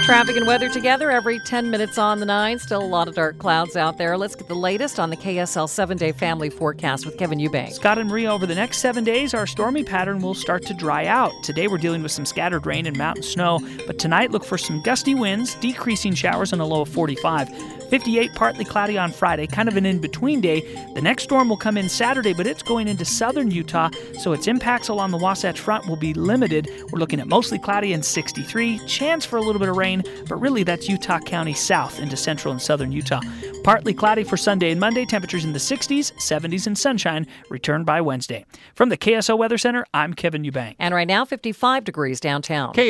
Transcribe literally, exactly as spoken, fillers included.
Traffic and weather together every ten minutes on the nine. Still a lot of dark clouds out there. Let's get the latest on the K S L seven-day family forecast with Kevin Eubank. Scott and Maria, over the next seven days, our stormy pattern will start to dry out. Today we're dealing with some scattered rain and mountain snow, but tonight look for some gusty winds, decreasing showers, and a low of forty-five. fifty-eight, partly cloudy on Friday, kind of an in-between day. The next storm will come in Saturday, but it's going into southern Utah, so its impacts along the Wasatch Front will be limited. We're looking at mostly cloudy and sixty-three, chance for a little bit of rain, but really that's Utah County south into central and southern Utah. Partly cloudy for Sunday and Monday, temperatures in the sixties, seventies, and sunshine return by Wednesday. From the K S L Weather Center, I'm Kevin Eubank. And right now, fifty-five degrees downtown. K